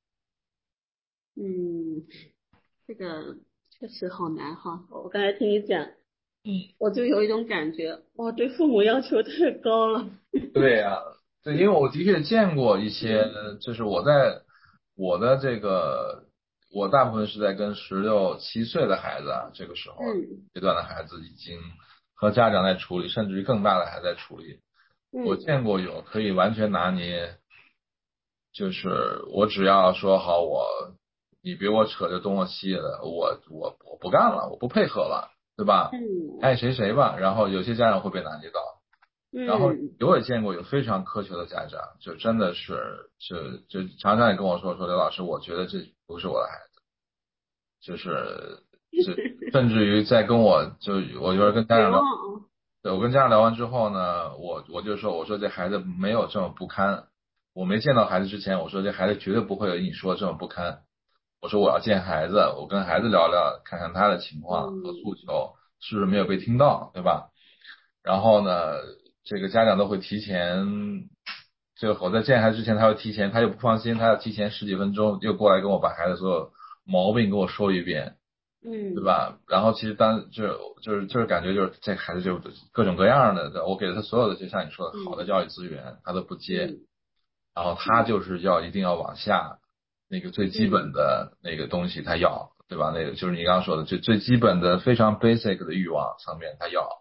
这个确实好难哈。我刚才听你讲，我就有一种感觉，哇，对父母要求太高了。 对呀，对，因为我的确见过一些，就是我在我的这个我大部分是在跟16、17岁的孩子啊，这个时候阶段的孩子已经和家长在处理，甚至于更大的还在处理。我见过有可以完全拿捏，就是我只要说好你别我扯这东我西的，我不干了，我不配合了，对吧？爱谁谁吧。然后有些家长会被拿捏到，然后我也见过有非常苛求的家长，就真的是就常常也跟我说刘老师，我觉得这不是我的孩子，就是甚至于在跟我有时候跟家长聊，对，我跟家长聊完之后呢，我就说我说这孩子没有这么不堪，我没见到孩子之前，我说这孩子绝对不会有你说这么不堪。我说我要见孩子，我跟孩子聊聊，看看他的情况和诉求是不是没有被听到，对吧？然后呢，这个家长都会提前，这个我在见孩子之前，他会提前，他又不放心，他要提前10几分钟又过来跟我把孩子所有毛病跟我说一遍，对吧？然后其实就是感觉就是这孩子就各种各样的，我给了他所有的就像你说的好的教育资源，他都不接，然后他就是一定要往下那个最基本的那个东西他要，对吧？那个就是你刚刚说的最基本的非常 basic 的欲望层面他要。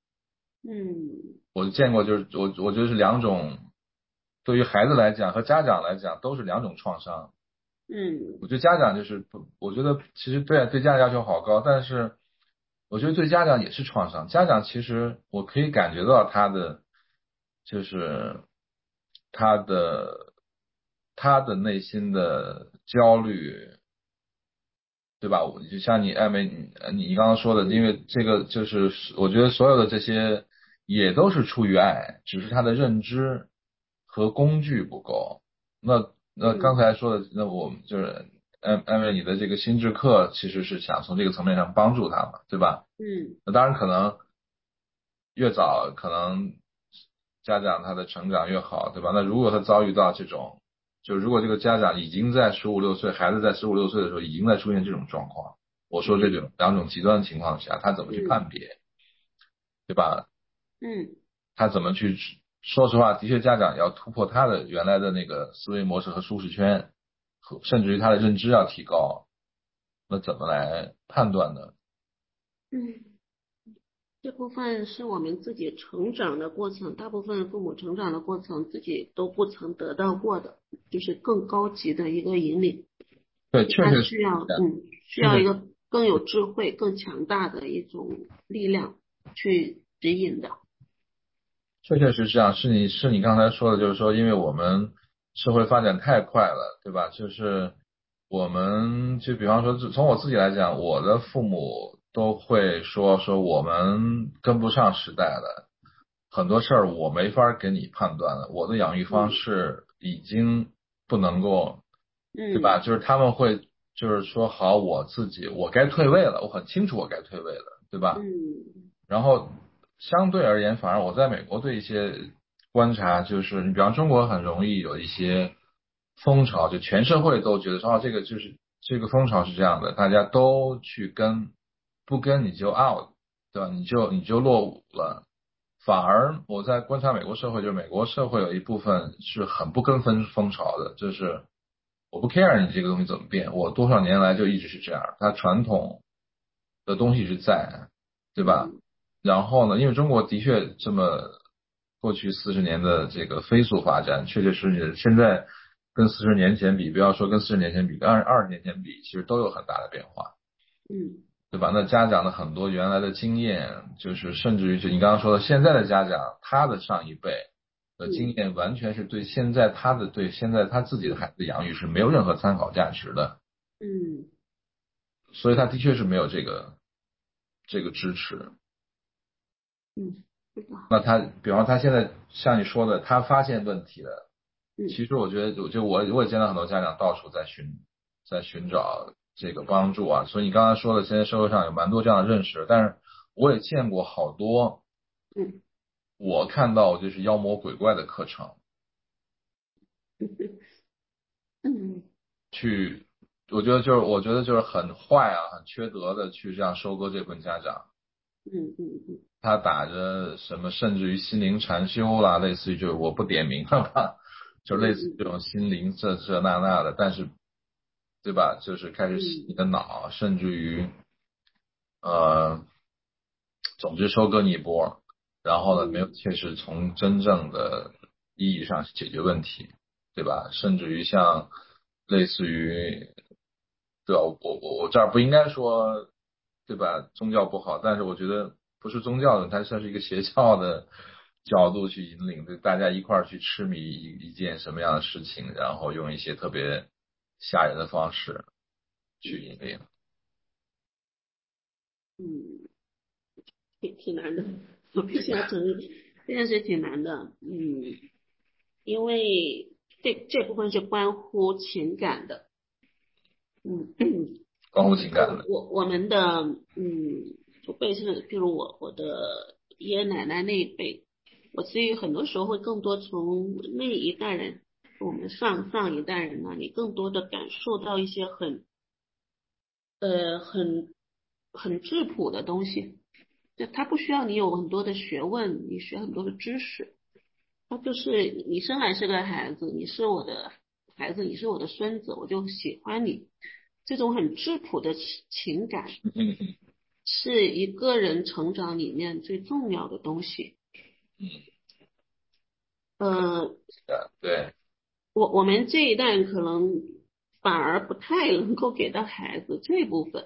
我见过就是我觉得是两种，对于孩子来讲和家长来讲都是两种创伤。我觉得家长就是我觉得其实对家长要求好高，但是我觉得对家长也是创伤。家长其实我可以感觉到他的内心的焦虑，对吧？就像艾薇你刚刚说的，因为这个就是我觉得所有的这些也都是出于爱，只是他的认知和工具不够。那刚才说的，那我们就是艾薇你的这个心智课其实是想从这个层面上帮助他嘛，对吧？那当然可能越早可能家长他的成长越好，对吧？那如果他遭遇到这种，就如果这个家长已经在15、16岁，孩子在15、16岁的时候已经在出现这种状况，我说这种两种极端的情况下，他怎么去判别，对吧？他怎么去？说实话，的确家长要突破他的原来的那个思维模式和舒适圈，甚至于他的认知要提高，那怎么来判断呢？ 这部分是我们自己成长的过程，大部分父母成长的过程自己都不曾得到过的，就是更高级的一个引领。 对，确实需要一个更有智慧、更强大的一种力量去指引的。 确确实实啊，是你刚才说的，就是说，因为我们社会发展太快了，对吧？就是我们就比方说，从我自己来讲，我的父母都会说我们跟不上时代了，很多事儿我没法给你判断了，我的养育方式已经不能够，对吧？就是他们会就是说好我自己，我该退位了，我很清楚我该退位了，对吧？然后相对而言，反而我在美国对一些观察，就是你比方中国很容易有一些风潮，就全社会都觉得说这个就是这个风潮是这样的，大家都去跟，不跟你就 out， 对吧？你就落伍了。反而我在观察美国社会，就是美国社会有一部分是很不跟风潮的，就是我不 care 你这个东西怎么变，我多少年来就一直是这样，它传统的东西是在，对吧？然后呢，因为中国的确这么过去40年的这个飞速发展，确确实实现在跟40年前比，不要说跟40年前比，跟20年前比，其实都有很大的变化。对吧？那家长的很多原来的经验，就是甚至于就你刚刚说的，现在的家长他的上一辈的经验，完全是对现在他自己的孩子养育是没有任何参考价值的。所以他的确是没有这个支持。那他，比方他现在像你说的，他发现问题了。其实我觉得，我也见到很多家长到处在寻找这个帮助啊。所以你刚才说的，现在社会上有蛮多这样的认识，但是我也见过好多，我看到就是妖魔鬼怪的课程，我觉得就是很坏啊，很缺德的去这样收割这部分家长。他打着什么，甚至于心灵禅修啦，类似于就是我不点名了吧，就类似这种心灵这那的，但是对吧？就是开始洗你的脑，甚至于总之收割你一波，然后呢没有切实从真正的意义上去解决问题，对吧？甚至于像类似于，对吧？我这儿不应该说，对吧？宗教不好，但是我觉得不是宗教的，它算是一个邪教的角度去引领，对大家一块儿去痴迷一件什么样的事情，然后用一些特别吓人的方式去引领。 挺难的，我必须要承认，这件事挺难的。因为这部分是关乎情感的。 关乎情感的。 我们的祖辈是，譬如我的爷爷奶奶那一辈，我至于很多时候会更多从那一代人，我们上一代人那里，更多的感受到一些很质朴的东西。就他不需要你有很多的学问，你学很多的知识，他就是你生来是个孩子，你是我的孩子，你是我的孙子，我就喜欢你。这种很质朴的情感，是一个人成长里面最重要的东西。 对。 我们这一代可能反而不太能够给到孩子这部分。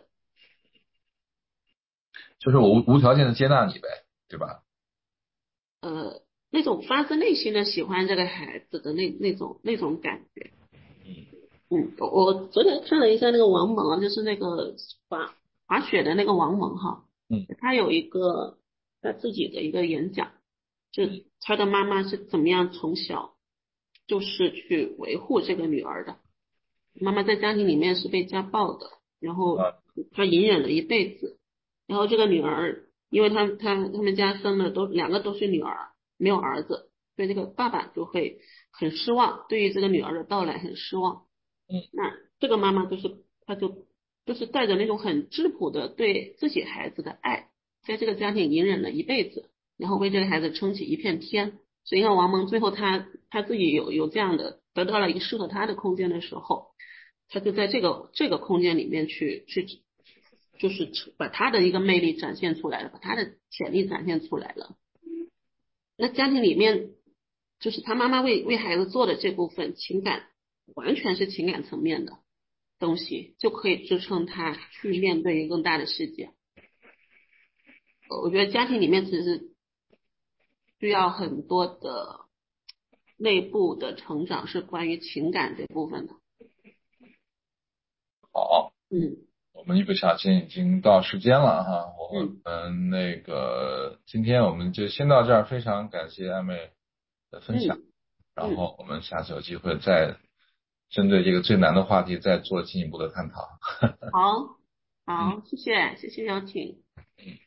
就是我无条件的接纳你呗，对吧？ 那种发自内心的喜欢这个孩子的那种感觉。我昨天看了一下那个王蒙啊，就是那个滑雪的那个王蒙哈，他有一个他自己的一个演讲，就他的妈妈是怎么样从小就是去维护这个女儿的。妈妈在家庭里面是被家暴的，然后她隐忍了一辈子，然后这个女儿，因为他们家生的两个都是女儿，没有儿子，所以这个爸爸就会很失望，对于这个女儿的到来很失望。那这个妈妈她就是带着那种很质朴的对自己孩子的爱，在这个家庭隐忍了一辈子，然后为这个孩子撑起一片天。所以像王蒙最后他自己有这样的得到了一个适合他的空间的时候，他就在这个空间里面去就是把他的一个魅力展现出来了，把他的潜力展现出来了。那家庭里面就是他妈妈为孩子做的这部分情感，完全是情感层面的东西，就可以支撑他去面对一个更大的世界。我觉得家庭里面其实需要很多的内部的成长，是关于情感这部分的。 好，我们一不小心已经到时间了哈，我们那个今天我们就先到这儿，非常感谢艾妹的分享，然后我们下次有机会再针对这个最难的话题再做进一步的探讨。 好，谢谢邀请。